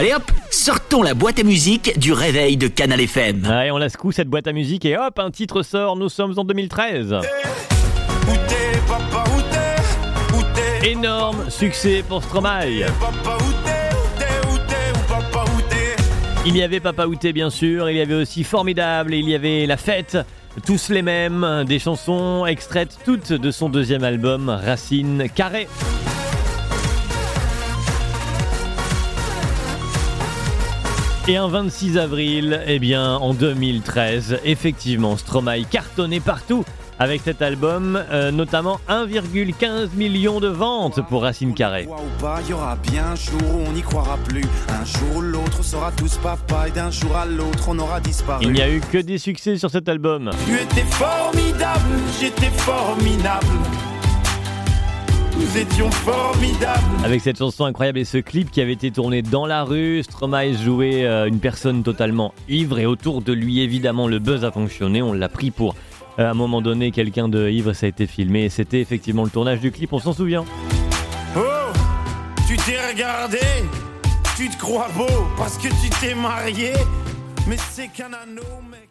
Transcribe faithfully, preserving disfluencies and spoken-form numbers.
Allez hop, sortons la boîte à musique du réveil de Canal F M. Allez, on la secoue cette boîte à musique et hop, un titre sort, nous sommes en deux mille treize. Où t'es, papa, où t'es, où t'es, Énorme succès pour Stromae. papa, où t'es, où t'es, où t'es, où papa, où t'es. Il y avait Papa Outé bien sûr, il y avait aussi Formidable, et il y avait La Fête, tous les mêmes, des chansons extraites toutes de son deuxième album Racine Carrée. Et un vingt-six avril, eh bien en deux mille treize, effectivement, Stromae cartonnait partout avec cet album, euh, notamment un virgule quinze million de ventes pour Racine Carrée. Ou pas, il y aura bien un jour où on n'y croira plus. Un jour ou l'autre, on sera tous papa, et d'un jour à l'autre, on aura disparu. Il n'y a eu que des succès sur cet album. Tu étais formidable, j'étais formidable. Nous étions formidables. Avec cette chanson incroyable et ce clip qui avait été tourné dans la rue, Stromae jouait euh, une personne totalement ivre et autour de lui évidemment le buzz a fonctionné, on l'a pris pour euh, à un moment donné quelqu'un de ivre, ça a été filmé et c'était effectivement le tournage du clip, on s'en souvient. Oh, tu t'es regardé, tu te crois beau parce que tu t'es marié, mais c'est qu'un anneau mec.